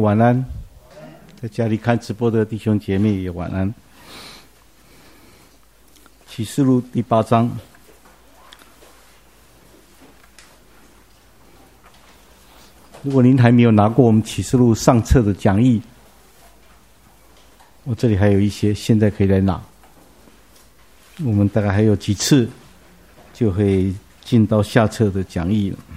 晚安，在家里看直播的弟兄姐妹也晚安。启示录第8章，如果您还没有拿过我们启示录上册的讲义，我这里还有一些，现在可以来拿。我们大概还有几次就会进到下册的讲义了。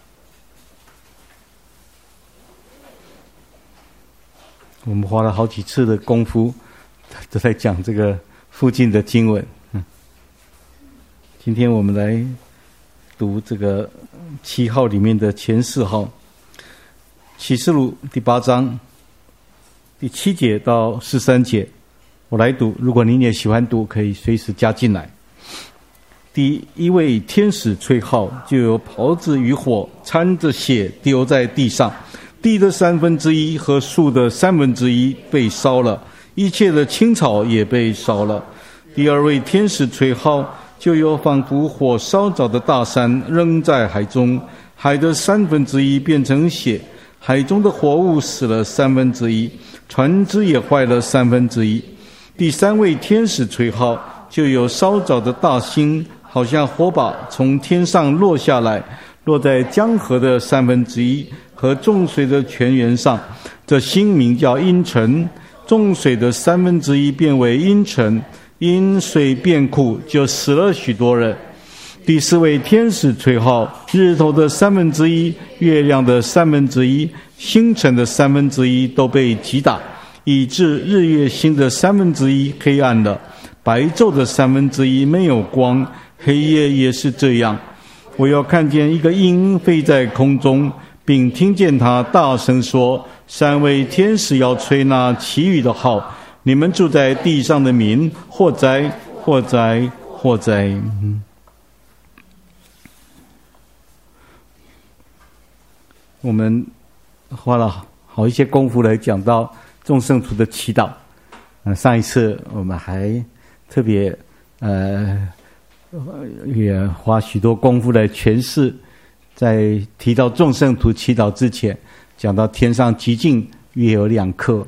我们花了好几次的功夫都在讲这个附近的经文。今天我们来读这个7号里面的前4号，启示录第8章第7节到13节，我来读，如果您也喜欢读，可以随时加进来。第一位天使吹号，就有袍子与火掺着血丢在地上，地的1/3和树的1/3被烧了，一切的青草也被烧了。第二位天使吹号，就有仿佛火烧着的大山扔在海中，海的1/3变成血，海中的活物死了1/3，船只也坏了1/3。第三位天使吹号，就有烧着的大星，好像火把从天上落下来，落在江河的1/3和众水的泉源上。这星名叫阴沉，众水的1/3变为阴沉，因水变苦，就死了许多人。第四位天使吹号，日头的1/3，月亮的1/3，星辰的1/3都被击打，以致日月星的1/3黑暗了，白昼的1/3没有光，黑夜也是这样。我要看见一个鹰飞在空中，并听见他大声说：3位天使要吹那其余的号，你们住在地上的民，或哉或哉或哉。我们花了好一些功夫来讲到众圣徒的祈祷。上一次我们还特别也花许多功夫来诠释，在提到众圣徒祈祷之前，讲到天上极静约有2刻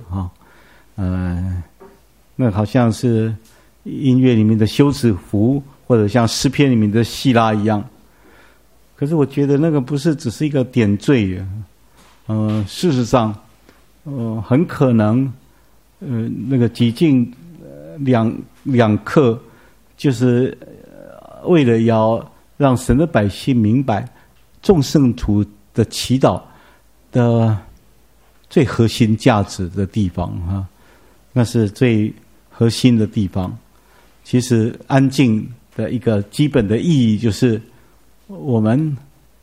那好像是音乐里面的休止符，或者像诗篇里面的细拉一样。可是我觉得那个不是只是一个点缀，事实上，很可能，那个极静两刻，就是为了要让神的百姓明白众圣徒的祈祷的最核心价值的地方那是最核心的地方。其实安静的一个基本的意义就是我们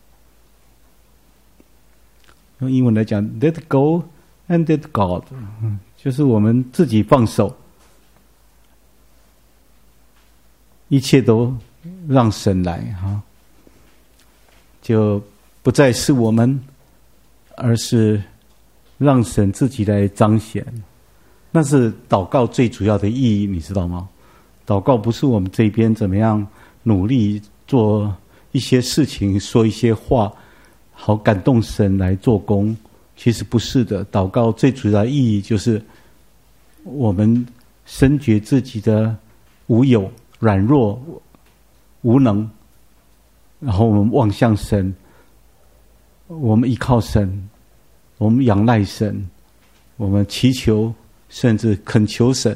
用英文来讲 let go and let God， 就是我们自己放手，一切都让神来就不再是我们，而是让神自己来彰显。那是祷告最主要的意义，你知道吗？祷告不是我们这边怎么样努力做一些事情，说一些话，好感动神来做工。其实不是的，祷告最主要的意义就是我们深觉自己的无有、软弱、无能，然后我们望向神，我们依靠神，我们仰赖神，我们祈求，甚至恳求神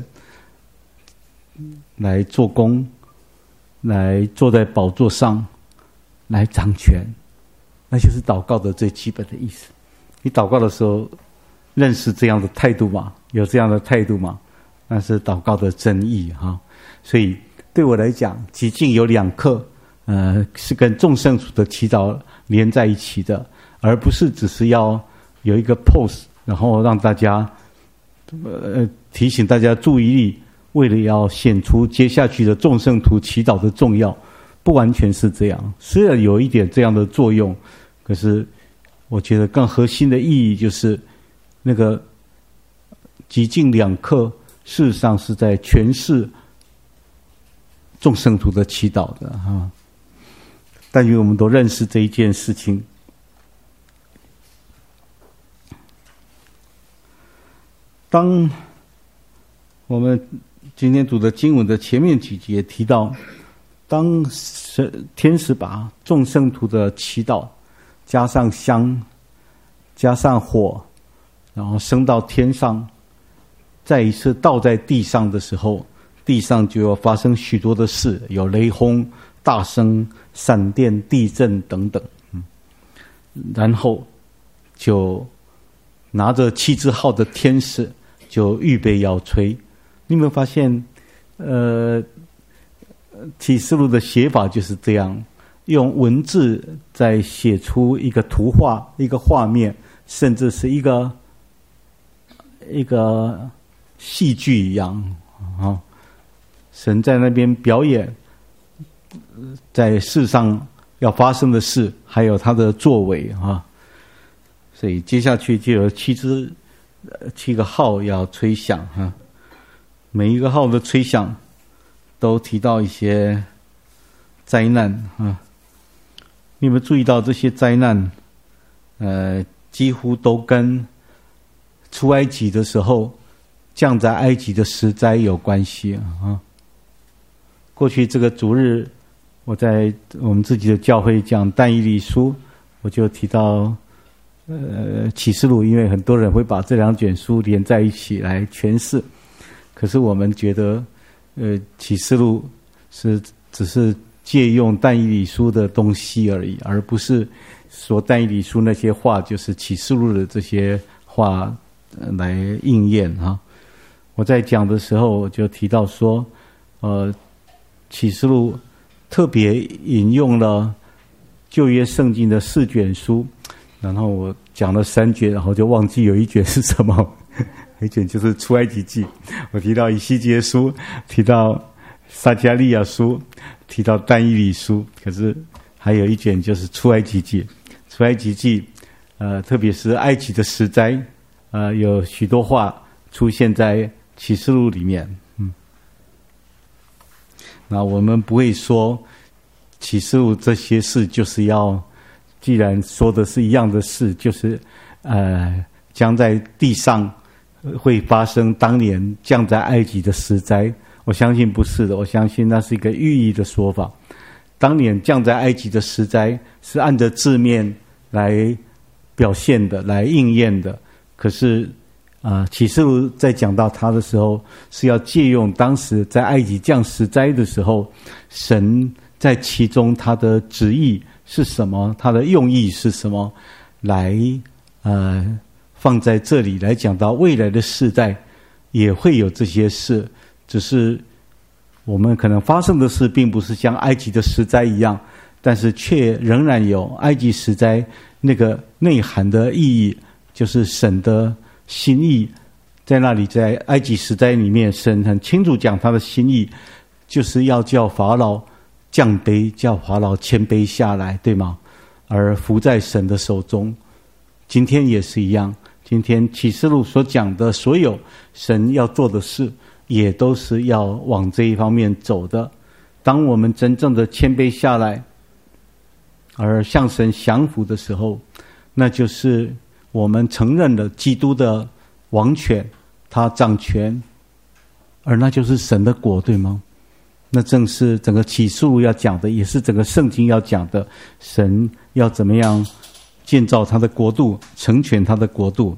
来做工，来坐在宝座上，来掌权。那就是祷告的最基本的意思。你祷告的时候认识这样的态度吗？有这样的态度吗？那是祷告的真意所以对我来讲，极静有2刻是跟众圣徒的祈祷连在一起的，而不是只是要有一个 pose， 然后让大家提醒大家注意力，为了要显出接下去的众圣徒祈祷的重要，不完全是这样。虽然有一点这样的作用，可是我觉得更核心的意义就是那个极静2刻，事实上是在诠释众圣徒的祈祷的但愿我们都认识这一件事情。 当我们今天读的经文的前面几节提到，当天使把众圣徒的祈祷加上香加上火，然后升到天上，再一次倒在地上的时候，地上就要发生许多的事，有雷轰、大声、闪电、地震等等。然后就拿着7支号的天使就预备要吹。你有没有发现启示录的写法就是这样，用文字在写出一个图画、一个画面，甚至是一个戏剧一样啊！神在那边表演在世上要发生的事，还有他的作为啊！所以接下去就有7个号要吹响啊！每一个号的吹响都提到一些灾难啊！你有没有注意到这些灾难？几乎都跟出埃及的时候降在埃及的十灾有关系啊！过去这个主日，我在我们自己的教会讲但以理书，我就提到启示录，因为很多人会把这2卷书连在一起来诠释，可是我们觉得启示录只是借用但以理书的东西而已，而不是说但以理书那些话就是启示录的这些话来应验啊。我在讲的时候我就提到说启示录特别引用了旧约圣经的4卷书，然后我讲了3卷，然后就忘记有1卷是什么。1卷就是出埃及记，我提到以西结书，提到撒迦利亚书，提到但以理书，可是还有1卷就是出埃及记。出埃及记特别是埃及的十灾有许多话出现在启示录里面。那我们不会说启示录这些事就是要，既然说的是一样的事，就是将在地上会发生当年降在埃及的十灾。我相信不是的，我相信那是一个寓意的说法。当年降在埃及的十灾是按着字面来表现的，来应验的。可是启示录在讲到它的时候，是要借用当时在埃及降十灾的时候，神在其中他的旨意是什么，他的用意是什么，来放在这里来讲到未来的世代也会有这些事，只是我们可能发生的事并不是像埃及的十灾一样，但是却仍然有埃及十灾那个内涵的意义，就是神的心意在那里。在埃及十灾里面，神很清楚讲他的心意，就是要叫法老降卑，叫法老谦卑下来，对吗？而服在神的手中。今天也是一样，今天启示录所讲的所有神要做的事，也都是要往这一方面走的。当我们真正的谦卑下来，而向神降服的时候，那就是我们承认了基督的王权，他掌权，而那就是神的国，对吗？那正是整个启示录要讲的，也是整个圣经要讲的，神要怎么样建造他的国度，成全他的国度。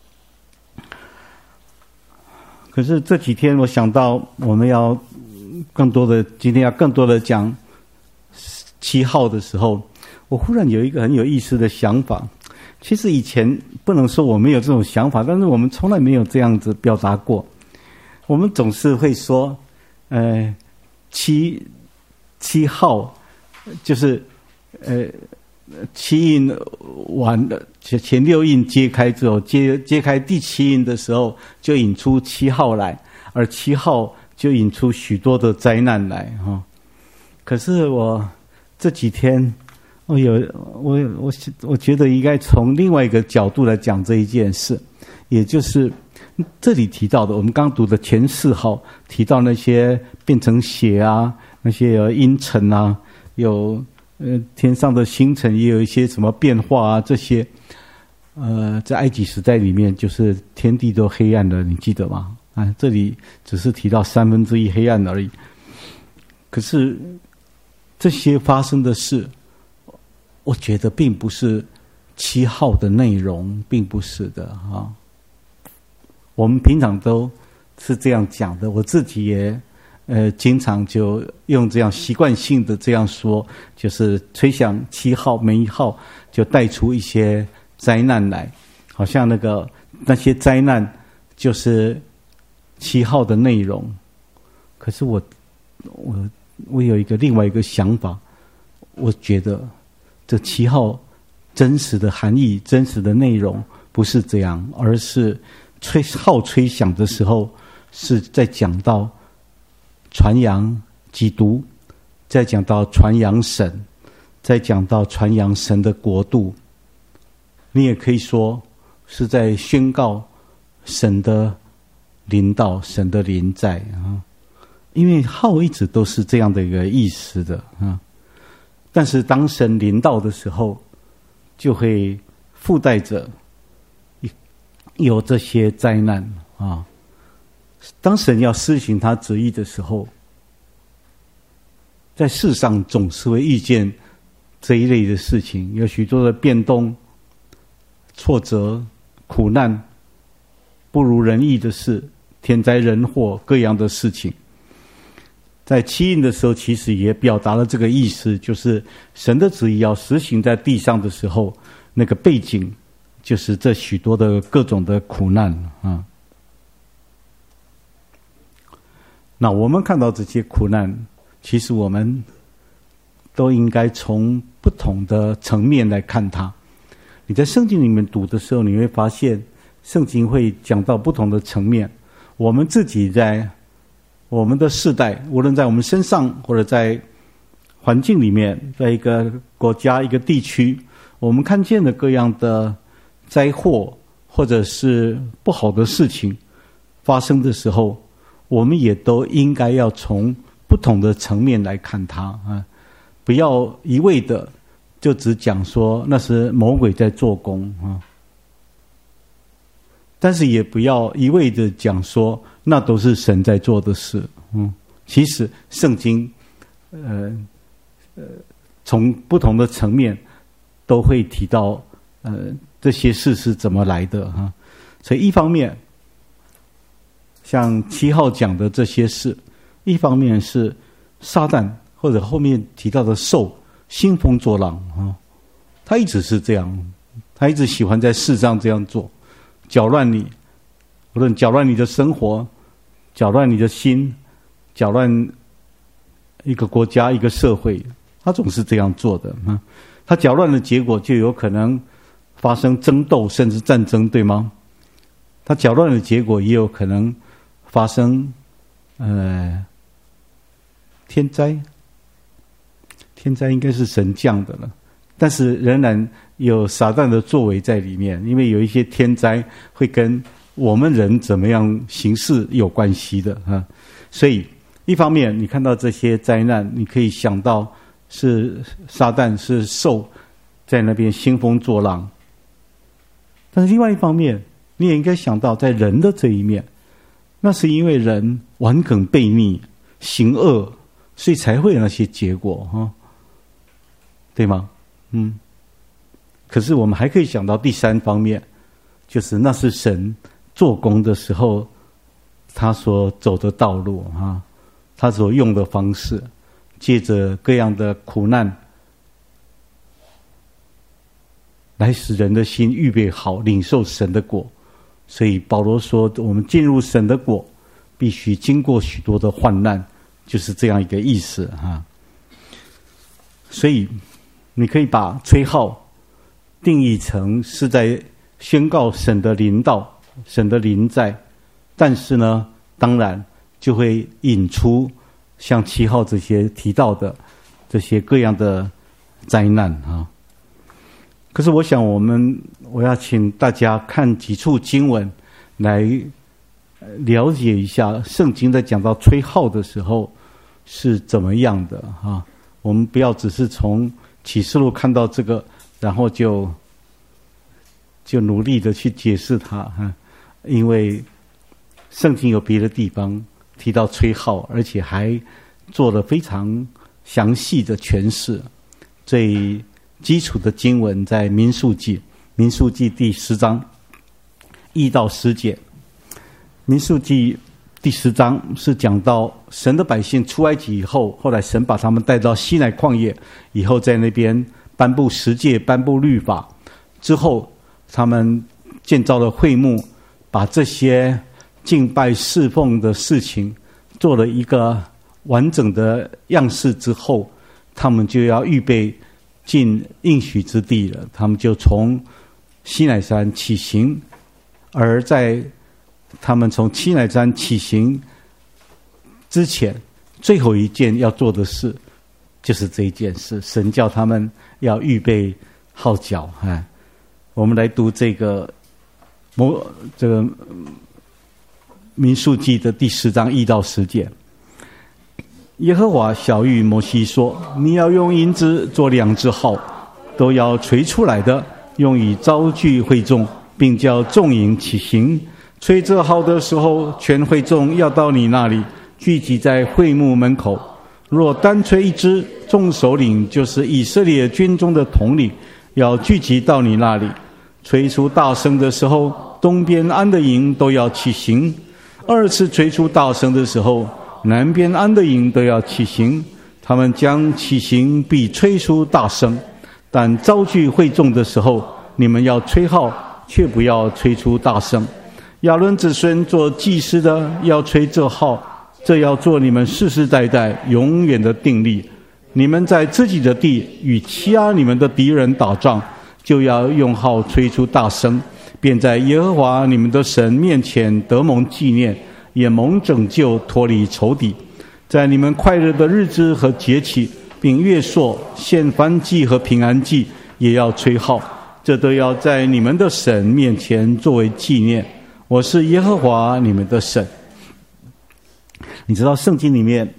可是这几天我想到我们要今天要更多的讲7号的时候，我忽然有一个很有意思的想法。其实以前不能说我没有这种想法，但是我们从来没有这样子表达过。我们总是会说七号就是7印完了，前6印揭开之后，揭开第7印的时候，就引出7号来，而7号就引出许多的灾难来哈。可是我这几天，我觉得应该从另外一个角度来讲这一件事，也就是这里提到的，我们刚读的前4号提到那些变成血啊，那些有阴沉啊，有天上的星辰也有一些什么变化啊，这些在埃及时代里面，就是天地都黑暗了，你记得吗？这里只是提到1/3黑暗而已。可是这些发生的事，我觉得并不是7号的内容，并不是的啊。我们平常都是这样讲的，我自己也经常就用这样习惯性的这样说，就是吹响7号，每一号就带出一些灾难来，好像那些灾难就是7号的内容。可是我有另外一个想法，我觉得这7号真实的含义、真实的内容不是这样，而是吹响的时候是在讲到传扬基督，再讲到传扬神，再讲到传扬神的国度。你也可以说是在宣告神的临到，神的临在啊。因为号一直都是这样的一个意思的啊。但是当神临到的时候，就会附带着有这些灾难啊。当神要施行他旨意的时候，在世上总是会遇见这一类的事情，有许多的变动、挫折、苦难、不如人意的事、天灾人祸，各样的事情。在七印的时候，其实也表达了这个意思，就是神的旨意要实行在地上的时候，那个背景就是这许多的各种的苦难啊。那我们看到这些苦难，其实我们都应该从不同的层面来看它。你在圣经里面读的时候，你会发现圣经会讲到不同的层面。我们自己在我们的世代，无论在我们身上或者在环境里面，在一个国家一个地区，我们看见的各样的灾祸或者是不好的事情发生的时候，我们也都应该要从不同的层面来看它啊，不要一味的就只讲说那是魔鬼在做工啊，但是也不要一味的讲说那都是神在做的事。其实圣经从不同的层面都会提到这些事是怎么来的哈。所以一方面像7号讲的这些事，一方面是撒旦或者后面提到的兽兴风作浪啊，他一直是这样，他一直喜欢在世上这样做，搅乱你，无论搅乱你的生活，搅乱你的心，搅乱一个国家一个社会，他总是这样做的啊。他搅乱的结果就有可能发生争斗甚至战争，对吗？他搅乱的结果也有可能发生天灾。天灾应该是神降的了，但是仍然有撒旦的作为在里面，因为有一些天灾会跟我们人怎么样行事有关系的啊。所以一方面你看到这些灾难，你可以想到是撒旦是兽在那边兴风作浪，但是另外一方面你也应该想到在人的这一面，那是因为人顽梗悖逆行恶，所以才会有那些结果哈，对吗？可是我们还可以想到第三方面，就是那是神做工的时候他所走的道路啊，他所用的方式，借着各样的苦难来使人的心预备好领受神的果。所以保罗说我们进入神的国必须经过许多的患难，就是这样一个意思啊。所以你可以把吹号定义成是在宣告神的临到，神的临在，但是呢当然就会引出像7号这些提到的这些各样的灾难啊。可是我想我要请大家看几处经文来了解一下圣经在讲到吹号的时候是怎么样的啊。我们不要只是从启示录看到这个然后就就努力的去解释它因为圣经有别的地方提到吹号，而且还做了非常详细的诠释。最基础的经文在民数记第10章1到10节。民数记第10章是讲到神的百姓出埃及以后，后来神把他们带到西乃旷野以后，在那边颁布十诫，颁布律法之后，他们建造了会幕，把这些敬拜侍奉的事情做了一个完整的样式之后，他们就要预备进应许之地了。他们就从西乃山起行，而在他们从西乃山起行之前，最后一件要做的事就是这一件事，神叫他们要预备号角。我们来读这个民数记的第10章1到10节。耶和华晓谕摩西说：你要用银子做2只号，都要吹出来的，用以招聚会众，并叫众营起行。吹这号的时候，全会众要到你那里，聚集在会幕门口。若单吹一支，众首领就是以色列军中的统领，要聚集到你那里。吹出大声的时候，东边安的营都要起行。2次吹出大声的时候，南边安的营都要起行。他们将起行，必吹出大声。但招聚会众的时候，你们要吹号，却不要吹出大声。亚伦子孙做祭司的要吹这号，这要做你们世世代代永远的定例。你们在自己的地与欺压你们的敌人打仗，就要用号吹出大声，便在耶和华你们的神面前得蒙纪念，也蒙拯救，脱离仇敌。在你们快乐的日子和节期，并月朔、献燔祭和平安祭，也要吹号，这都要在你们的神面前作为纪念。我是耶和华你们的神。你知道圣经里面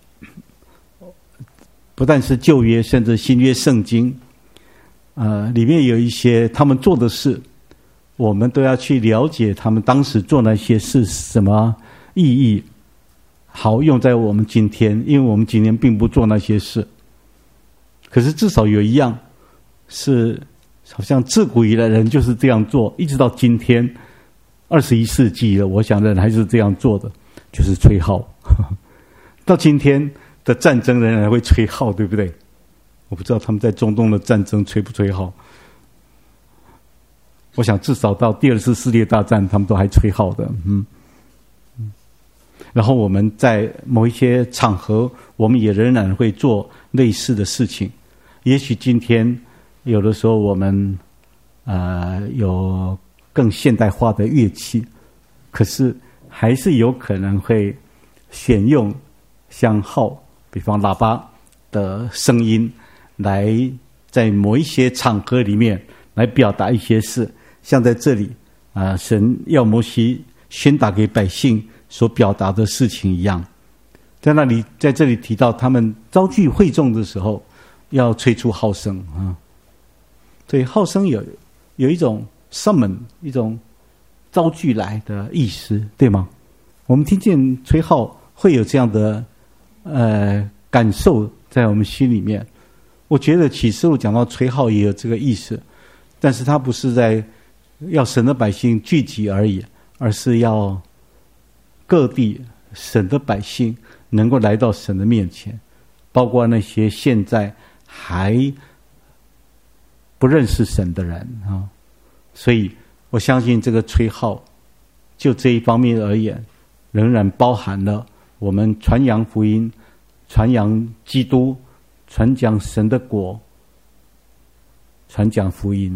不但是旧约，甚至新约圣经里面有一些他们做的事，我们都要去了解他们当时做那些事什么意义，好用在我们今天，因为我们今天并不做那些事。可是至少有一样是好像自古以来人就是这样做，一直到今天21世纪了，我想人还是这样做的，就是吹号。到今天的战争仍然会吹号，对不对？我不知道他们在中东的战争吹不吹号，我想至少到第2次世界大战他们都还吹号的。然后我们在某一些场合，我们也仍然会做类似的事情。也许今天有的时候我们有更现代化的乐器，可是还是有可能会选用像号，比方喇叭的声音，来在某一些场合里面来表达一些事。像在这里神要摩西宣达给百姓所表达的事情一样，在这里提到他们招聚会众的时候要吹出号声所以号声有一种 summon， 一种招聚来的意思，对吗？我们听见吹号会有这样的感受在我们心里面。我觉得启示录讲到吹号也有这个意思，但是它不是在要神的百姓聚集而已，而是要各地神的百姓能够来到神的面前，包括那些现在还不认识神的人所以我相信这个吹号就这一方面而言，仍然包含了我们传扬福音、传扬基督、传讲神的国、传讲福音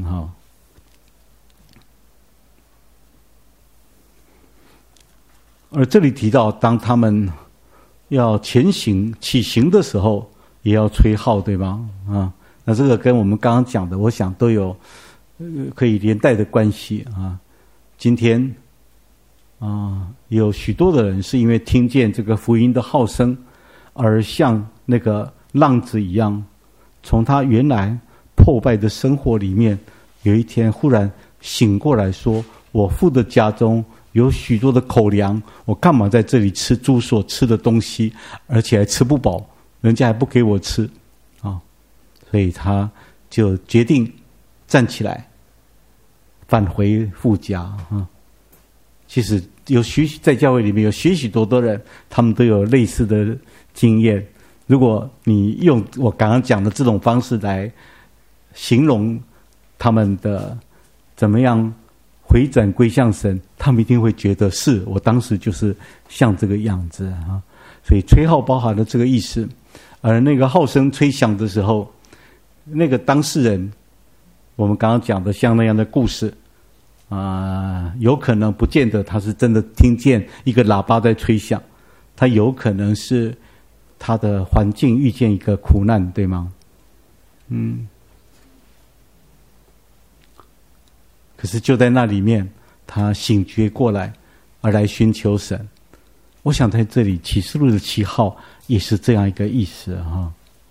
而这里提到当他们要起行的时候也要吹号，对吗？那这个跟我们刚刚讲的我想都有可以连带的关系今天有许多的人是因为听见这个福音的号声，而像那个浪子一样，从他原来破败的生活里面，有一天忽然醒过来说，我父的家中有许多的口粮，我干嘛在这里吃猪所吃的东西，而且还吃不饱，人家还不给我吃啊！所以他就决定站起来返回父家啊。其实在教会里面有许多人，他们都有类似的经验。如果你用我刚刚讲的这种方式来形容他们的怎么样回转归向神，他们一定会觉得是我当时就是像这个样子啊。所以吹号包含了这个意思，而那个号声吹响的时候，那个当事人，我们刚刚讲的像那样的故事有可能不见得他是真的听见一个喇叭在吹响，他有可能是他的环境遇见一个苦难，对吗？可是就在那里面，他醒觉过来，而来寻求神。我想在这里启示录的7号也是这样一个意思哈。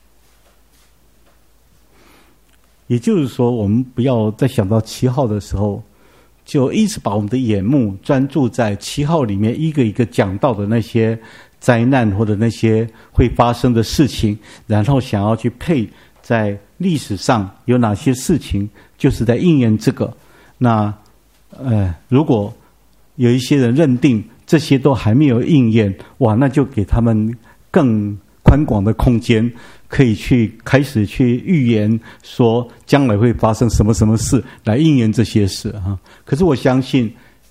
也就是说，我们不要再想到7号的时候，就一直把我们的眼目专注在7号里面一个一个讲到的那些灾难或者那些会发生的事情，然后想要去配在历史上有哪些事情就是在应验这个。那如果有一些人认定这些都还没有应验，哇，那就给他们更宽广的空间，可以开始去预言说将来会发生什么什么事来应验这些事哈。可是我相信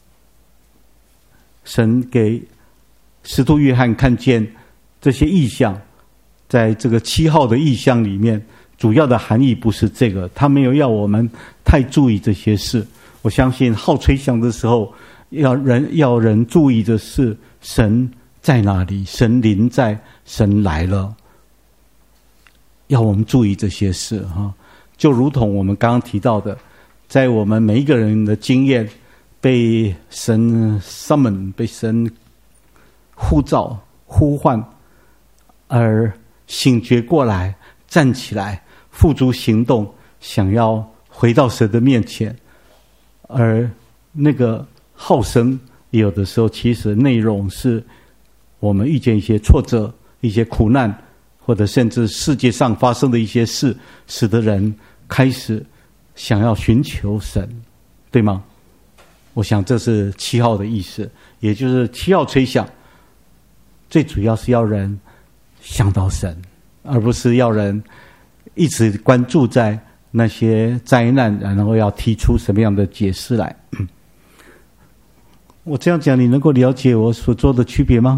神给使徒约翰看见这些异象，在这个7号的异象里面，主要的含义不是这个，他没有要我们太注意这些事。我相信号吹响的时候，要人注意的是神在哪里，神临在，神来了，要我们注意这些事哈。就如同我们刚刚提到的，在我们每一个人的经验被神 summon， 被神呼召呼唤，而醒觉过来，站起来付诸行动，想要回到神的面前。而那个号声有的时候其实内容是我们遇见一些挫折，一些苦难，或者甚至世界上发生的一些事，使得人开始想要寻求神，对吗？我想这是7号的意思，也就是7号吹响，最主要是要人想到神，而不是要人一直关注在那些灾难，然后要提出什么样的解释来。我这样讲，你能够了解我所做的区别吗？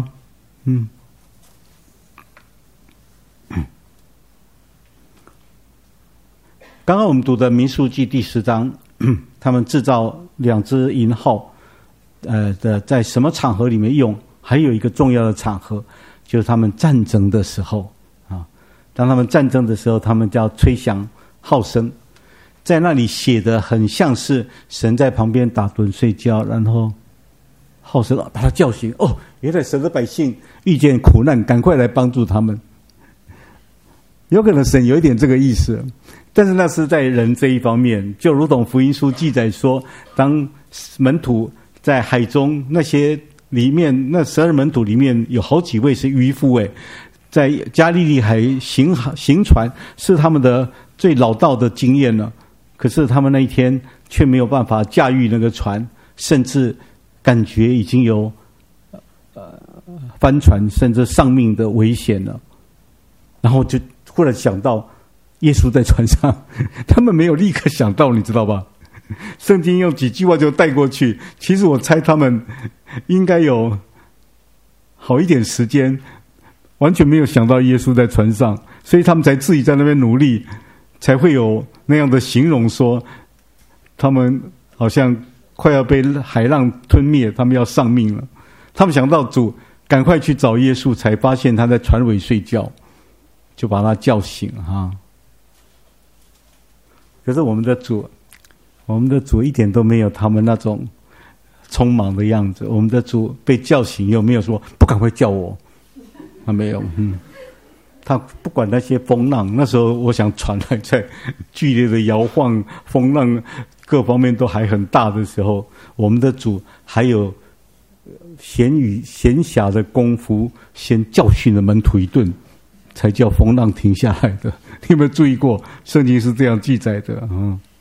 刚刚我们读的民数记第10章，他们制造2只银号，在什么场合里面用？还有一个重要的场合，就是他们战争的时候啊。当他们战争的时候，他们就要吹响号声，在那里写的很像是神在旁边打盹睡觉，然后号声把他叫醒。哦，原来神的百姓遇见苦难，赶快来帮助他们。有可能神有一点这个意思，但是那是在人这一方面，就如同福音书记载说，当门徒在海中，那些里面那12门徒里面有好几位是渔夫，在加利利海行船是他们的最老道的经验了，可是他们那一天却没有办法驾驭那个船，甚至感觉已经有翻船甚至丧命的危险了。然后就忽然想到耶稣在船上，他们没有立刻想到，你知道吧？圣经用几句话就带过去，其实我猜他们应该有好一点时间完全没有想到耶稣在船上，所以他们才自己在那边努力，才会有那样的形容说他们好像快要被海浪吞灭，他们要丧命了。他们想到主赶快去找耶稣，才发现他在船尾睡觉，就把他叫醒哈。可是我们的主一点都没有他们那种匆忙的样子。我们的主被叫醒又没有说不赶快叫我，他没有，他不管那些风浪。那时候我想船还在剧烈的摇晃，风浪各方面都还很大的时候，我们的主还有闲暇的功夫，先教训了门徒一顿，才叫风浪停下来的。你有没有注意过？圣经是这样记载的。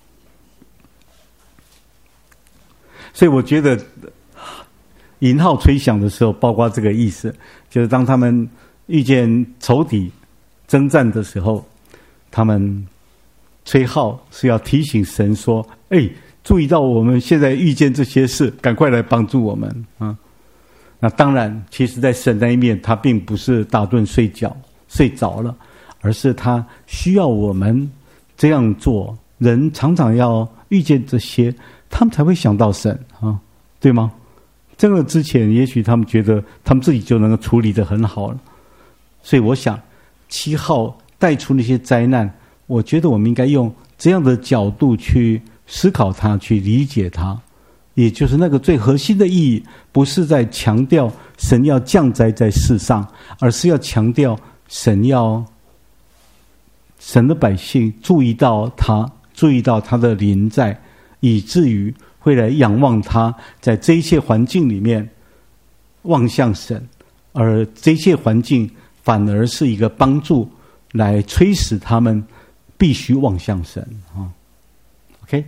所以我觉得银号吹响的时候，包括这个意思，就是当他们遇见仇敌征战的时候，他们吹号是要提醒神说：注意到我们现在遇见这些事，赶快来帮助我们啊！那当然，其实在神那一面，他并不是打盹睡着了，而是他需要我们这样做。人常常要遇见这些，他们才会想到神啊，对吗？这个之前，也许他们觉得他们自己就能够处理得很好了。所以我想，7号带出那些灾难，我觉得我们应该用这样的角度去思考它，去理解它。也就是那个最核心的意义，不是在强调神要降灾在世上，而是要强调神的百姓注意到他的临在，以至于会来仰望他，在这一切环境里面望向神，而这一切环境反而是一个帮助，来催使他们必须望向神啊。OK，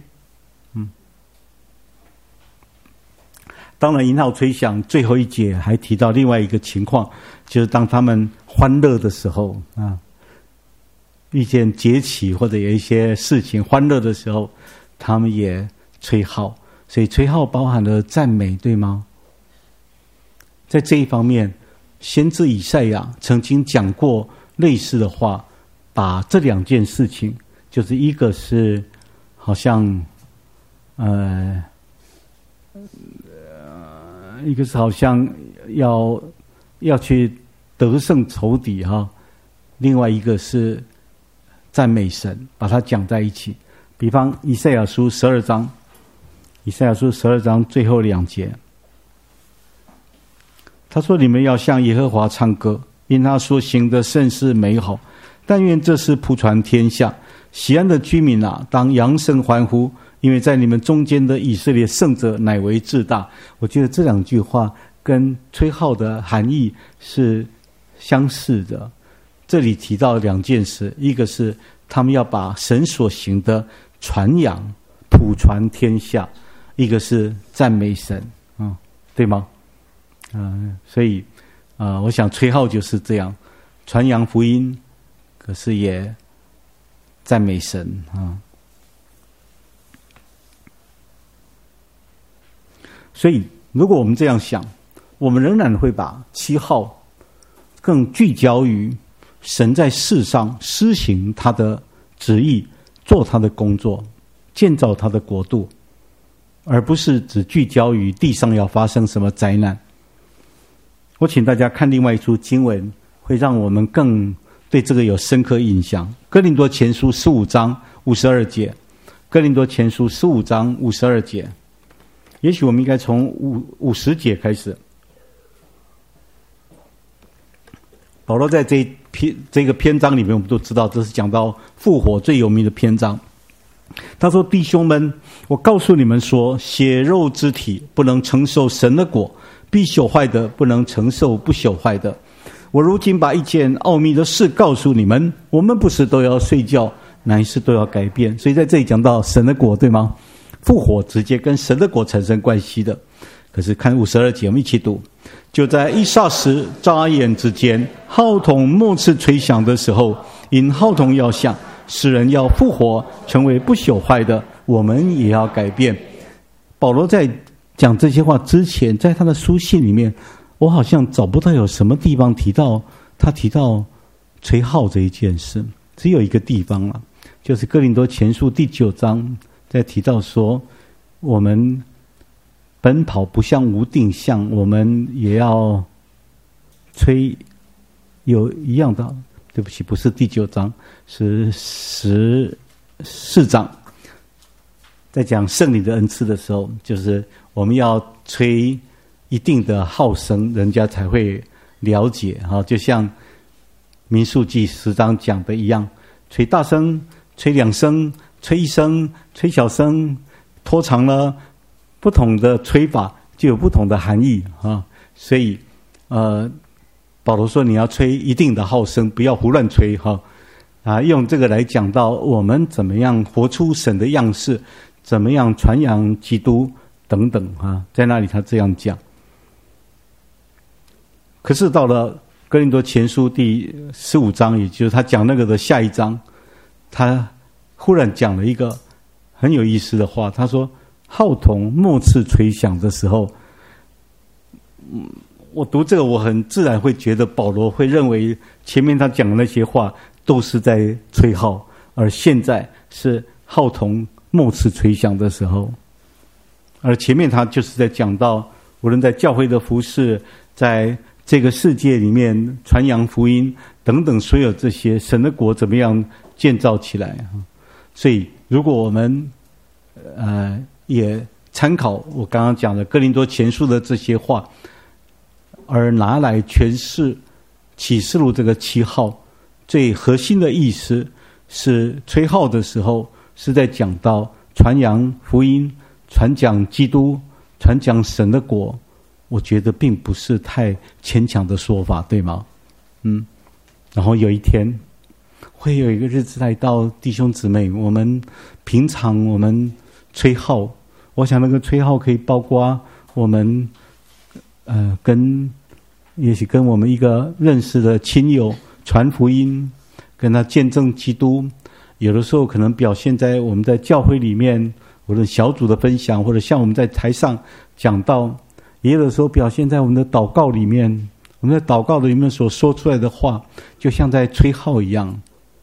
当然，银号吹响最后一节还提到另外一个情况，就是当他们欢乐的时候啊，遇见节期或者有一些事情欢乐的时候，他们也吹号。所以吹号包含了赞美，对吗？在这一方面，先知以赛亚曾经讲过类似的话，把这两件事情，就是一个是好像一个是好像要去得胜仇敌哈，另外一个是赞美神，把它讲在一起。比方以赛亚书12章，以赛亚书12章最后2节，他说：“你们要向耶和华唱歌，因他所行的甚是美好。但愿这事普传天下。西安的居民啊，当扬声欢呼，因为在你们中间的以色列圣者乃为至大。”我觉得这两句话跟吹号的含义是相似的。这里提到两件事，一个是他们要把神所行的传扬普传天下，一个是赞美神，对吗？所以我想吹号就是这样，传扬福音，可是也赞美神啊。所以如果我们这样想，我们仍然会把7号更聚焦于神在世上施行他的旨意，做他的工作，建造他的国度，而不是只聚焦于地上要发生什么灾难。我请大家看另外一处经文，会让我们更对这个有深刻印象。哥林多前书15章52节，哥林多前书15章52节，也许我们应该从50节开始。保罗在这个篇章里面，我们都知道这是讲到复活最有名的篇章。他说：“弟兄们，我告诉你们说，血肉之体不能承受神的果，必朽坏的不能承受不朽坏的。我如今把一件奥秘的事告诉你们，我们不是都要睡觉，乃是都要改变。”所以在这里讲到神的果，对吗？复活直接跟神的果产生关系的。可是看52节，我们一起读。就在一霎时眨眼之间，号筒末次吹响的时候，因号筒要响，使人要复活，成为不朽坏的，我们也要改变。保罗在讲这些话之前，在他的书信里面，我好像找不到有什么地方提到吹号这一件事，只有一个地方了，就是哥林多前书第9章，在提到说，我们奔跑不像无定向，我们也要吹。有一样的，对不起，不是第9章，是14章，在讲圣灵的恩赐的时候，就是我们要吹一定的号声，人家才会了解哈。就像民数记10章讲的一样，吹大声，吹2声，吹1声，吹小声， 拖长了，不同的吹法就有不同的含义啊。所以保罗说你要吹一定的号声，不要胡乱吹哈。用这个来讲到我们怎么样活出神的样式，怎么样传扬基督等等啊，在那里他这样讲。可是到了哥林多前书第15章，也就是他讲那个的下一章，他忽然讲了一个很有意思的话，他说号筒末次吹响的时候，我读这个我很自然会觉得保罗会认为前面他讲的那些话都是在吹号，而现在是号筒末次吹响的时候。而前面他就是在讲到无论在教会的服事，在这个世界里面传扬福音等等，所有这些神的国怎么样建造起来。所以如果我们也参考我刚刚讲的哥林多前书的这些话，而拿来诠释启示录这个7号，最核心的意思是吹号的时候是在讲到传扬福音，传讲基督，传讲神的国。我觉得并不是太牵强的说法，对吗？然后有一天会有一个日子来到，弟兄姊妹，我们平常我们吹号，我想那个吹号可以包括我们也许跟我们一个认识的亲友传福音，跟他见证基督。有的时候可能表现在我们在教会里面，无论小组的分享，或者像我们在台上讲道，也有的时候表现在我们的祷告里面。我们在祷告里面所说出来的话，就像在吹号一样。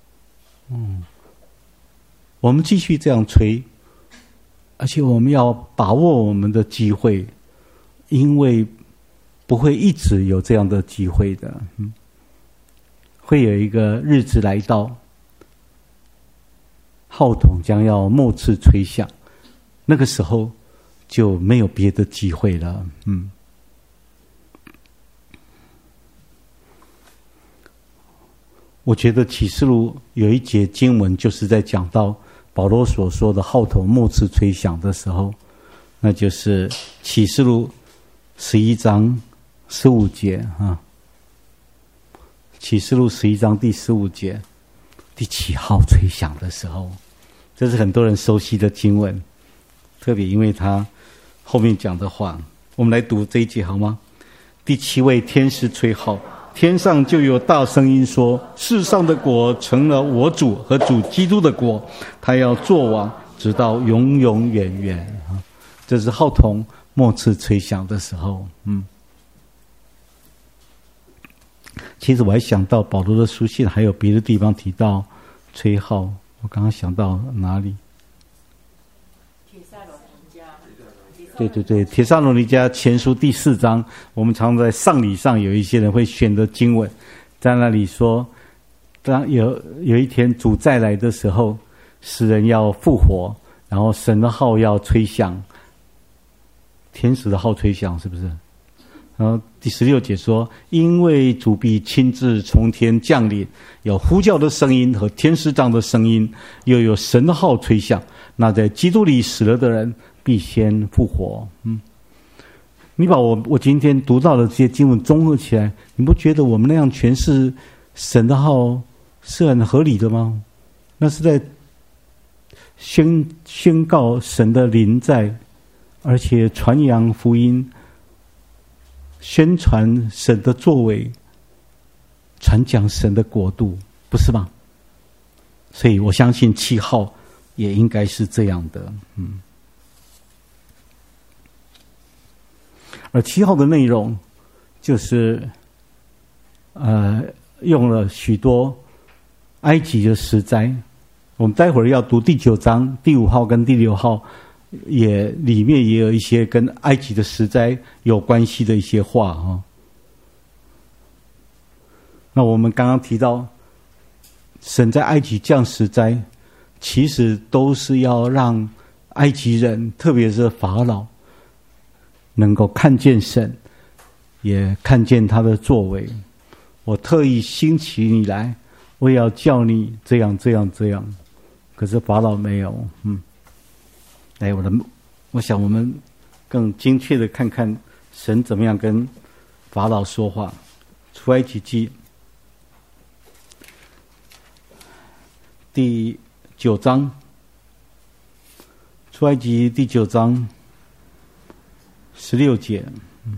我们继续这样吹，而且我们要把握我们的机会，因为不会一直有这样的机会的。会有一个日子来到，号筒将要末次吹响，那个时候就没有别的机会了。我觉得启示录有一节经文就是在讲到保罗所说的号筒末次吹响的时候，那就是启示录11章15节启示录11章第15节，第7号吹响的时候，这是很多人熟悉的经文，特别因为他后面讲的话。我们来读这一节好吗？第7位天使吹号，天上就有大声音说，世上的国成了我主和主基督的国，他要作王直到永永远远。这是号筒末次吹响的时候。其实我还想到保罗的书信还有别的地方提到吹号，我刚刚想到哪里？对，帖撒罗尼迦前书第4章，我们常在丧礼上有一些人会选择经文，在那里说，当有一天主再来的时候，死人要复活，然后神的号要吹响，天使的号吹响，是不是？然后第16节说，因为主必亲自从天降临，有呼叫的声音和天使长的声音，又有神的号吹响，那在基督里死了的人必先复活。你把我今天读到的这些经文综合起来，你不觉得我们那样诠释神的号是很合理的吗？那是在宣告神的临在，而且传扬福音，宣传神的作为，传讲神的国度，不是吗？所以我相信7号也应该是这样的。而7号的内容就是用了许多埃及的十灾。我们待会儿要读第9章第5号跟第6号，里面也有一些跟埃及的十灾有关系的一些话。那我们刚刚提到神在埃及降十灾，其实都是要让埃及人，特别是法老，能够看见神，也看见他的作为。我特意兴起你来，我也要叫你这样这样这样。可是法老没有。 来，我想我们更精确的看看神怎么样跟法老说话。出埃及记第9章，出埃及第9章16节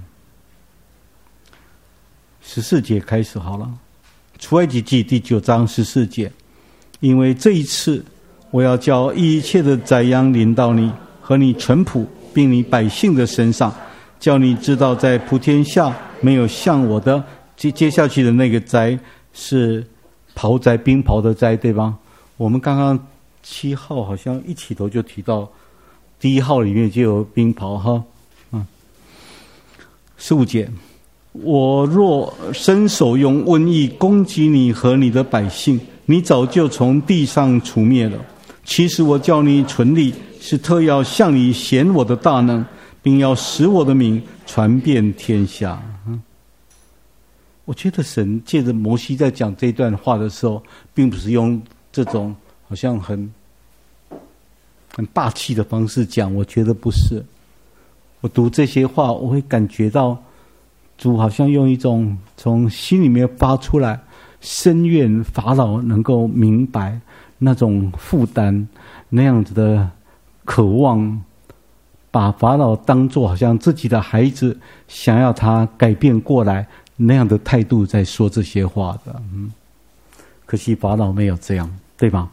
，14节开始好了。出埃及记第9章14节，因为这一次我要叫一切的灾殃临到你和你臣仆并你百姓的身上，叫你知道在普天下没有像我的。接下去的那个灾是袍灾，冰袍的灾，对吧？我们刚刚7号好像一起头就提到第1号里面就有冰袍哈。15节，我若伸手用瘟疫攻击你和你的百姓，你早就从地上除灭了。其实我叫你存立，是特要向你显我的大能，并要使我的名传遍天下。我觉得神借着摩西在讲这段话的时候，并不是用这种好像很霸气的方式讲，我觉得不是。我读这些话，我会感觉到主好像用一种从心里面发出来，深愿法老能够明白那种负担，那样子的渴望，把法老当作好像自己的孩子，想要他改变过来那样的态度在说这些话的。可惜法老没有这样，对吧？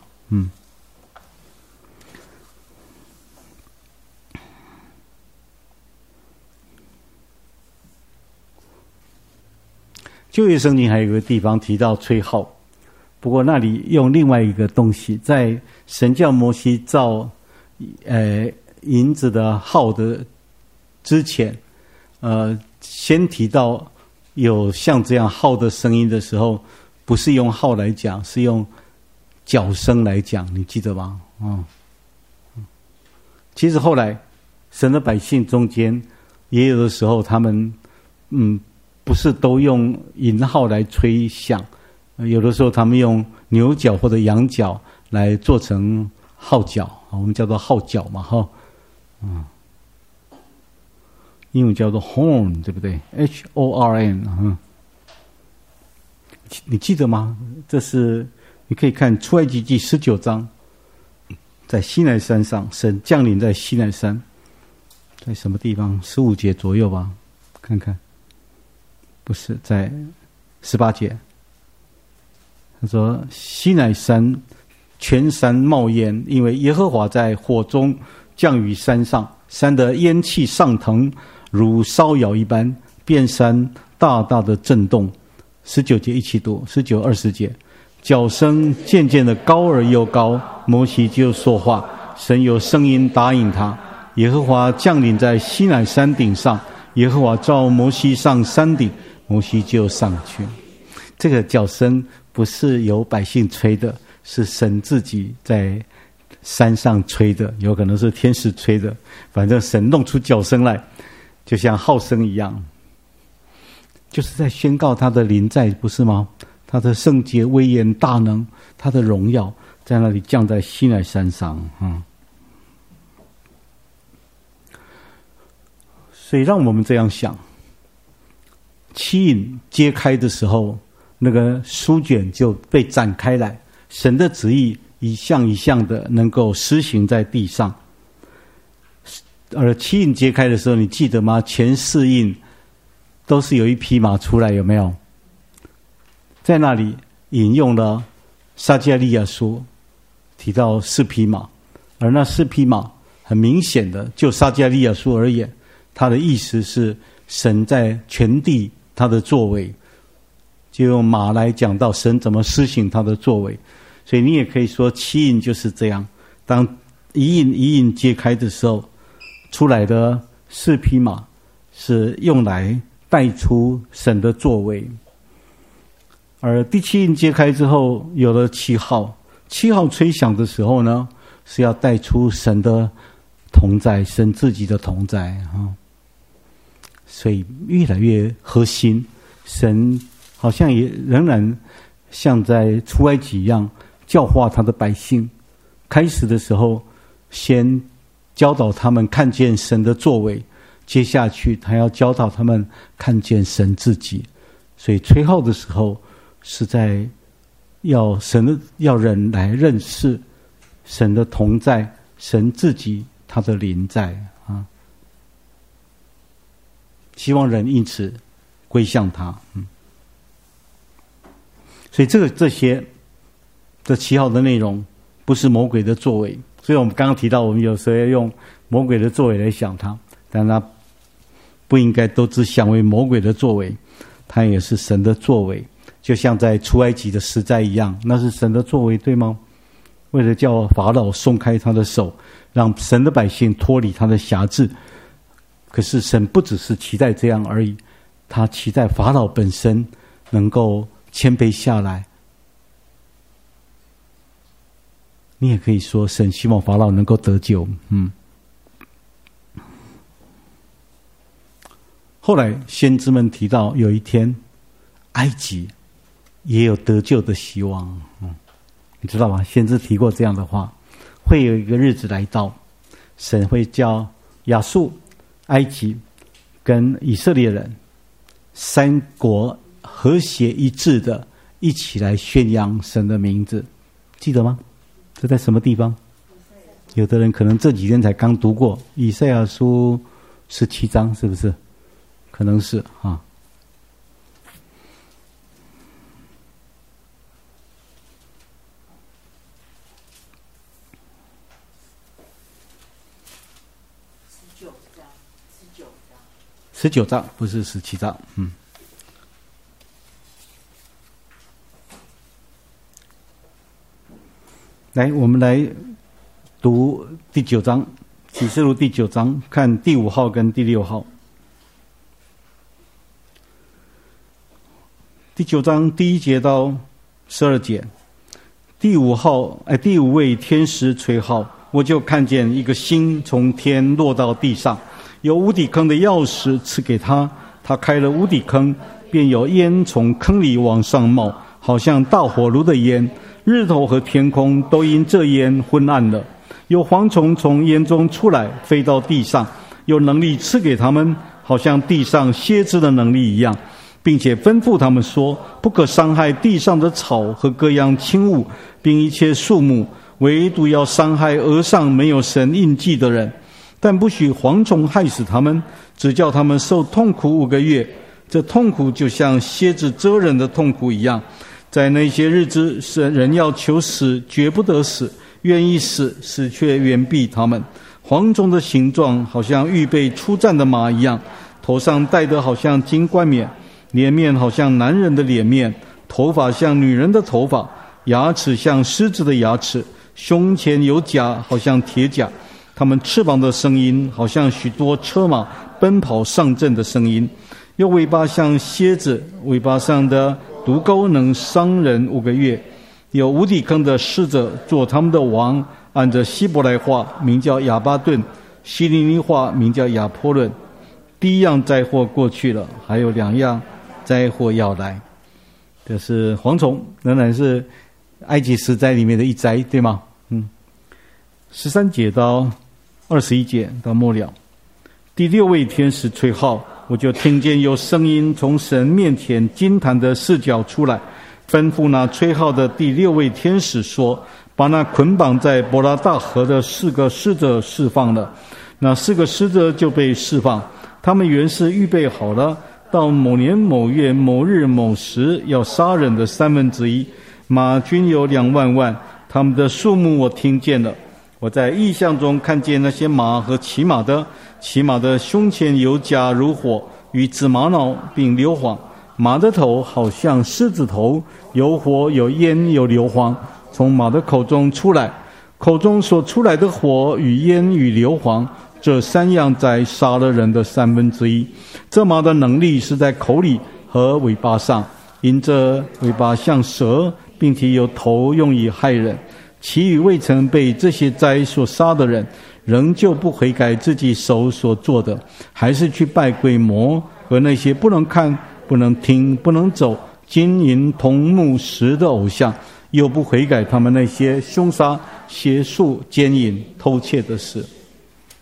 旧约圣经还有一个地方提到吹号，不过那里用另外一个东西，在神叫摩西造银子的号的之前，先提到有像这样号的声音的时候，不是用号来讲，是用角声来讲，你记得吗？其实后来神的百姓中间也有的时候他们不是都用银号来吹响，有的时候他们用牛角或者羊角来做成号角，我们叫做号角嘛，哈，英文叫做 horn， 对不对 ？HORN， 你记得吗？这是你可以看出埃及记19章，在西奈山上，神降临在西奈山，在什么地方？15节左右吧，看看。不是，在18节，他说西乃山全山冒烟，因为耶和华在火中降于山上，山的烟气上腾，如烧窑一般，遍山大大的震动。19节一起读，19、20节，角声渐渐的高而又高，摩西就说话，神有声音答应他。耶和华降临在西乃山顶上，耶和华召摩西上山顶，摩西就上去。这个角声不是由百姓吹的，是神自己在山上吹的，有可能是天使吹的，反正神弄出角声来，就像号声一样，就是在宣告他的临在，不是吗？他的圣洁、威严、大能，他的荣耀在那里降在西乃山上。所以让我们这样想，七印揭开的时候，那个书卷就被展开来，神的旨意一项一项的能够施行在地上。而七印揭开的时候，你记得吗？前四印都是有一匹马出来，有没有？在那里引用了撒迦利亚书，提到4匹马，而那4匹马很明显的，就撒迦利亚书而言，它的意思是神在全地他的作为，就用马来讲到神怎么施行他的作为。所以你也可以说七印就是这样，当一印一印揭开的时候，出来的4匹马是用来带出神的作为。而第七印揭开之后，有了7号，7号吹响的时候呢，是要带出神的同在，神自己的同在。所以越来越核心，神好像也仍然像在出埃及一样教化他的百姓。开始的时候先教导他们看见神的作为，接下去他要教导他们看见神自己。所以吹号的时候是在要人来认识神的同在，神自己他的临在啊，希望人因此归向他。所以这7号的内容不是魔鬼的作为，所以我们刚刚提到，我们有时候要用魔鬼的作为来想他，但他不应该都只想为魔鬼的作为，他也是神的作为。就像在出埃及的十灾一样，那是神的作为，对吗？为了叫法老松开他的手，让神的百姓脱离他的辖制。可是神不只是期待这样而已，他期待法老本身能够谦卑下来。你也可以说，神希望法老能够得救。后来先知们提到，有一天埃及也有得救的希望。你知道吗？先知提过这样的话，会有一个日子来到，神会叫亚述、埃及跟以色列人3国和谐一致的一起来宣扬神的名字，记得吗？这在什么地方？有的人可能这几天才刚读过以赛亚书17章，是不是？可能是啊。19章不是17章。来，我们来读第9章，启示录第9章，看第5号跟第6号。第9章第1节到12节，第5位天使吹号，我就看见一个星从天落到地上，有无底坑的钥匙赐给他，他开了无底坑，便有烟从坑里往上冒，好像大火炉的烟，日头和天空都因这烟昏暗了。有蝗虫从烟中出来，飞到地上，有能力赐给他们，好像地上蝎子的能力一样，并且吩咐他们说，不可伤害地上的草和各样轻物，并一切树木，唯独要伤害额上没有神印记的人，但不许蝗虫害死他们，只叫他们受痛苦5个月。这痛苦就像蝎子蛰人的痛苦一样。在那些日子，人要求死，绝不得死；愿意死，死却远避他们。蝗虫的形状好像预备出战的马一样，头上戴的好像金冠冕，脸面好像男人的脸面，头发像女人的头发，牙齿像狮子的牙齿，胸前有甲，好像铁甲。他们翅膀的声音好像许多车马奔跑上阵的声音。有尾巴像蝎子，尾巴上的毒钩能伤人5个月。有无底坑的使者做他们的王，按着希伯来话名叫亚巴顿，希利尼话名叫亚波伦。第1样灾祸过去了，还有2样灾祸要来。这是蝗虫，仍然是埃及10灾里面的一灾，对吗？13节到21节到末了。第6位天使吹号，我就听见有声音从神面前金坛的4角出来，吩咐那吹号的第6位天使说，把那捆绑在伯拉大河的4个使者释放了。那4个使者就被释放，他们原是预备好了，到某年某月某日某时要杀人的1/3，马军有2万万，他们的数目我听见了。我在异象中看见那些马和骑马的胸前有甲如火，与紫玛瑙并硫磺，马的头好像狮子头，有火有烟有硫磺从马的口中出来，口中所出来的火与烟与硫磺，这3样在杀了人的1/3。这马的能力是在口里和尾巴上，因这尾巴像蛇，并且有头用以害人。其余未曾被这些灾所杀的人，仍旧不悔改自己手所做的，还是去拜鬼魔和那些不能看不能听不能走金银铜木石的偶像，又不悔改他们那些凶杀邪术奸淫偷窃的事。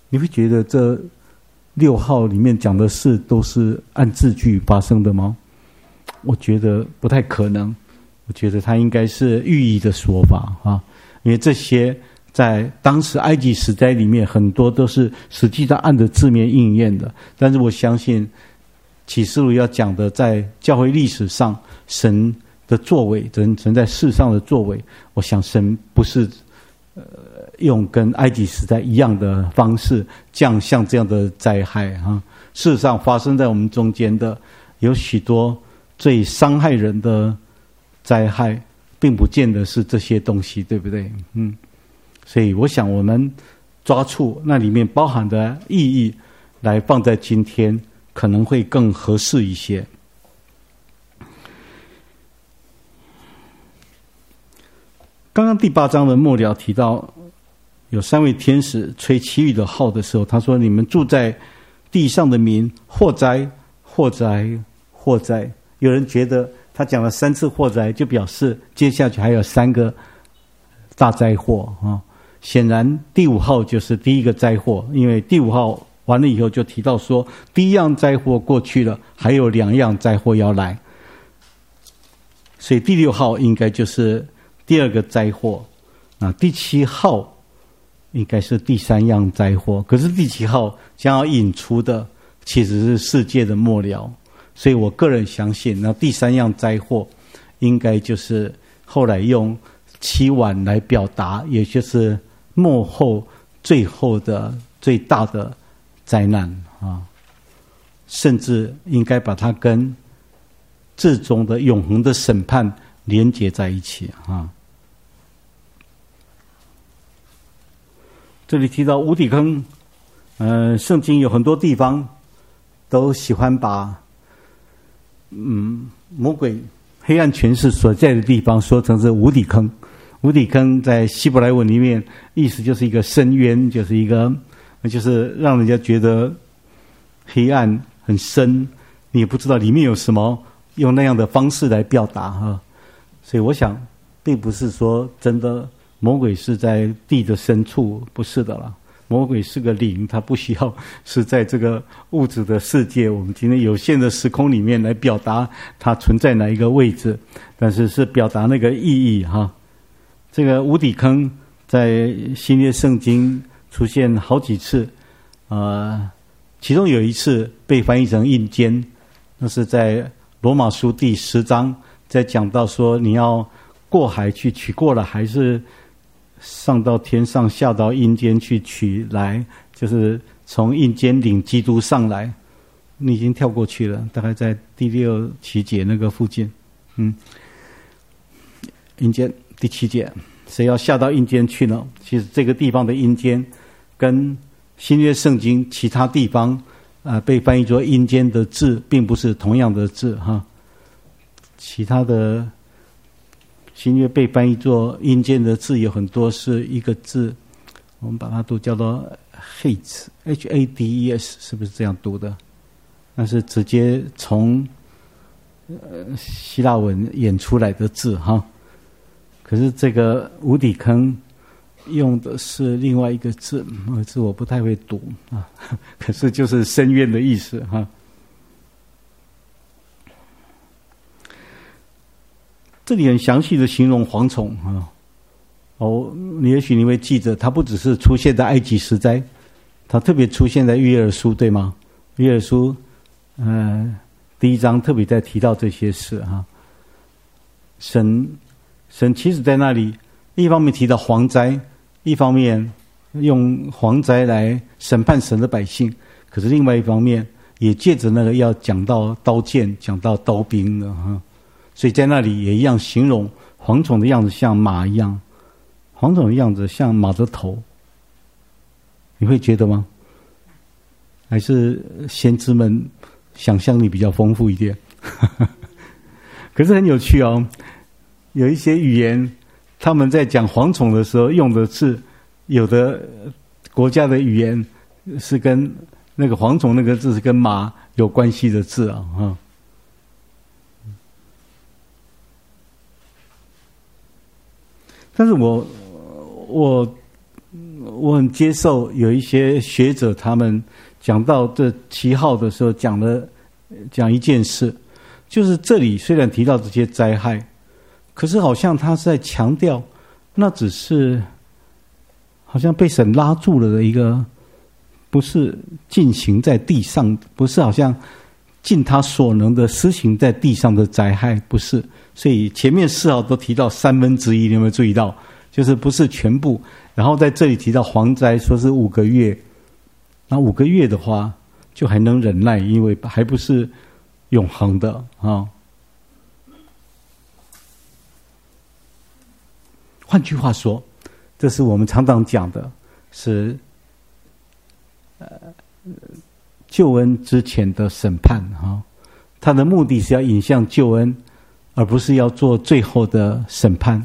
你会觉得这6号里面讲的事都是按字句发生的吗？我觉得不太可能。我觉得它应该是寓意的说法啊，因为这些在当时埃及时代里面很多都是实际上按着字面应验的。但是我相信启示录要讲的在教会历史上神的作为，神在世上的作为，我想神不是用跟埃及时代一样的方式降像这样的灾害啊。事实上发生在我们中间的有许多最伤害人的灾害，并不见得是这些东西，对不对？所以我想我们抓住那里面包含的意义来放在今天，可能会更合适一些。刚刚第8章的末了提到有3位天使吹其余的号的时候，他说你们住在地上的民祸灾祸灾祸灾。有人觉得他讲了3次祸灾，就表示接下去还有3个大灾祸啊。显然第5号就是第一个灾祸，因为第5号完了以后就提到说，第1样灾祸过去了，还有2样灾祸要来，所以第6号应该就是第2个灾祸。第7号应该是第3样灾祸，可是第7号将要引出的其实是世界的末了。所以我个人相信，那第3样灾祸应该就是后来用7碗来表达，也就是末后最后的最大的灾难啊，甚至应该把它跟至终的永恒的审判连结在一起啊。这里提到无底坑，圣经有很多地方都喜欢把魔鬼黑暗权势所在的地方说成是无底坑。无底坑在希伯来文里面意思就是一个深渊，就是让人家觉得黑暗很深，你也不知道里面有什么，用那样的方式来表达哈。所以我想并不是说真的魔鬼是在地的深处，不是的啦。魔鬼是个灵，他不需要是在这个物质的世界，我们今天有限的时空里面来表达它存在哪一个位置，但是是表达那个意义哈。这个无底坑在新约圣经出现好几次，其中有一次被翻译成阴间，那是在罗马书第10章，在讲到说你要过海去取过了，还是上到天上下到阴间去取来，就是从阴间领基督上来。你已经跳过去了，大概在第6、7节那个附近。阴间第7节，谁要下到阴间去呢？其实这个地方的阴间跟新约圣经其他地方被翻译作阴间的字并不是同样的字哈。其他的新约被翻译作阴间的字有很多是一个字，我们把它都叫做 Hades H-A-D-E-S， 是不是这样读的？那是直接从希腊文演出来的字哈。可是这个无底坑用的是另外一个字，字我不太会读啊，可是就是深渊的意思哈。这里很详细的形容蝗虫啊，也许你会记得，它不只是出现在埃及时代，它特别出现在约珥书，对吗？约珥书第1章特别在提到这些事哈。神其实在那里，一方面提到蝗灾，一方面用蝗灾来审判神的百姓，可是另外一方面也借着那个要讲到刀剑，讲到刀兵了哈。所以在那里也一样形容蝗虫的样子像马一样，蝗虫的样子像马的头，你会觉得吗？还是先知们想象力比较丰富一点？可是很有趣哦，有一些语言他们在讲蝗虫的时候用的字，有的国家的语言是跟那个蝗虫那个字是跟马有关系的字啊哈。但是我我很接受有一些学者他们讲到这7号的时候讲一件事，就是这里虽然提到这些灾害，可是好像他是在强调，那只是好像被神拉住了的一个，不是进行在地上，不是好像尽他所能的施行在地上的灾害，不是。所以前面4号都提到1/3，你有没有注意到？就是不是全部。然后在这里提到蝗灾，说是5个月，那5个月的话就还能忍耐，因为还不是永恒的啊。换句话说，这是我们常常讲的，是救恩之前的审判啊。他的目的是要引向救恩，而不是要做最后的审判。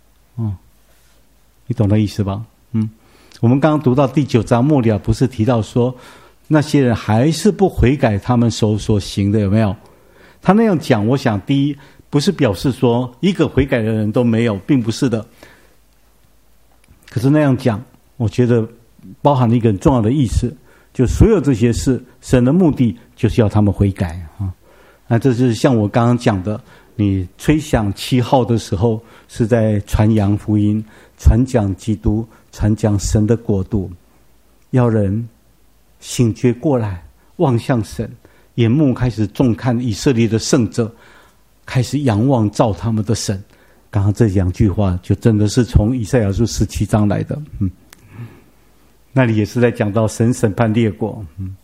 你懂那意思吧？我们刚刚读到第9章末了，不是提到说那些人还是不悔改他们所行的，有没有？他那样讲，我想第一不是表示说一个悔改的人都没有，并不是的。可是那样讲，我觉得包含了一个很重要的意思，就所有这些事，神的目的就是要他们悔改啊。那这就是像我刚刚讲的，你吹响7号的时候，是在传扬福音，传讲基督，传讲神的国度，要人醒觉过来，望向神，眼目开始重看以色列的圣者，开始仰望造他们的神。刚刚这2句话就真的是从以赛亚书17章来的。那里也是在讲到神审判列国。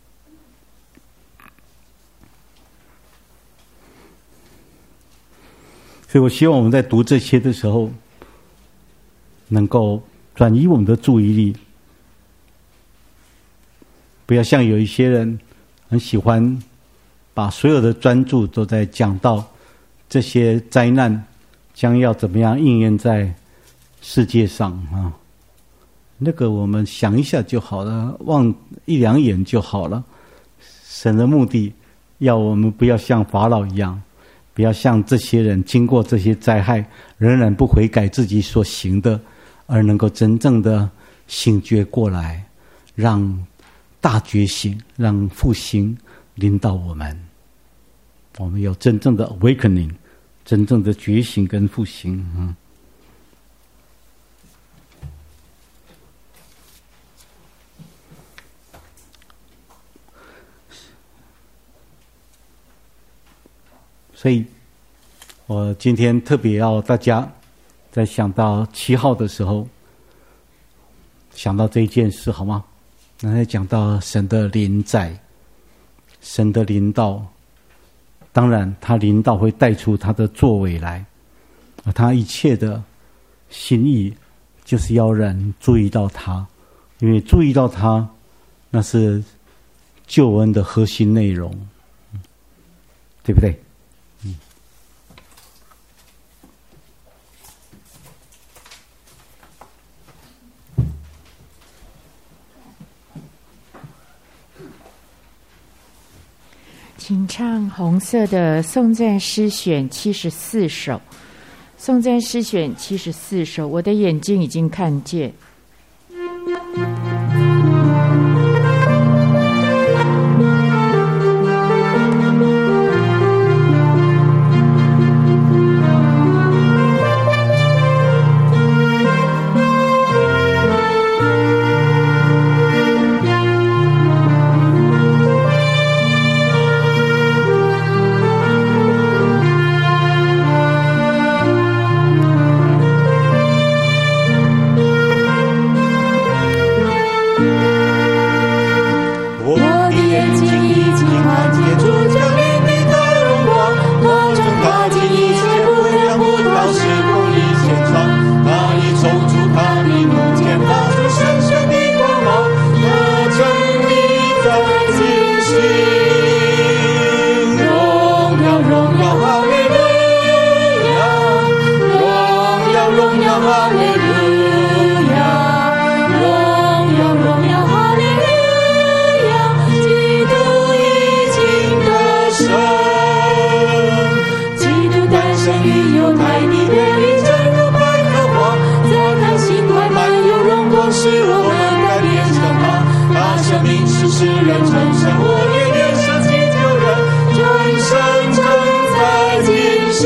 所以我希望我们在读这些的时候，能够转移我们的注意力，不要像有一些人很喜欢把所有的专注都在讲到这些灾难将要怎么样应验在世界上啊。那个我们想一下就好了，望1、2眼就好了。神的目的要我们不要像法老一样，不要像这些人经过这些灾害仍然不悔改自己所行的，而能够真正的醒觉过来，让大觉醒，让复兴临到我们。我们有真正的 awakening， 真正的觉醒跟复兴。所以我今天特别要大家在想到7号的时候，想到这一件事好吗？那再讲到神的临在，神的临到，当然他临到会带出他的作为来，他一切的心意就是要人注意到他，因为注意到他，那是救恩的核心内容，对不对？ 请唱红色的颂赞诗选74首，颂赞诗选74首，我的眼睛已经看见。 基督已经得世人称神，我也愿舍己救人，真神正在进行。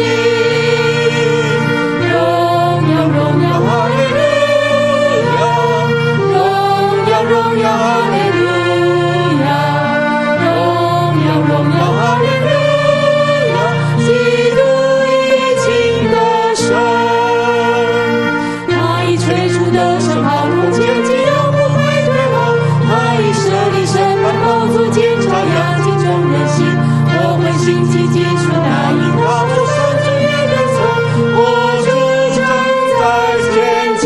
荣耀荣耀哈利路亚，荣耀荣耀哈利路亚，荣耀荣耀哈利路亚，基督已经得胜，他已吹出的声号如剑，激动不会退后，他已设立审判宝座，检察养尽众人心，我会兴起结出那引他走上正义的路，我主正在前进。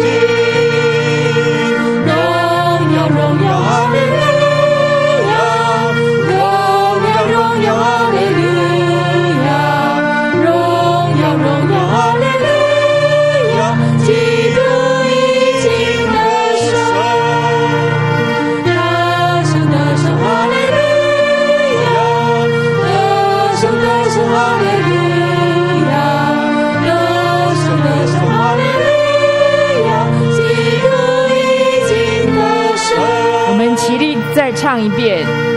荣耀荣耀哈利路亚，荣耀荣耀哈利路亚，荣耀荣耀哈利路亚，基督已经得胜，得胜得胜哈利路亚，得胜得胜哈利路亚，得胜得胜哈利路亚，基督已经得胜。 我们起立再唱一遍。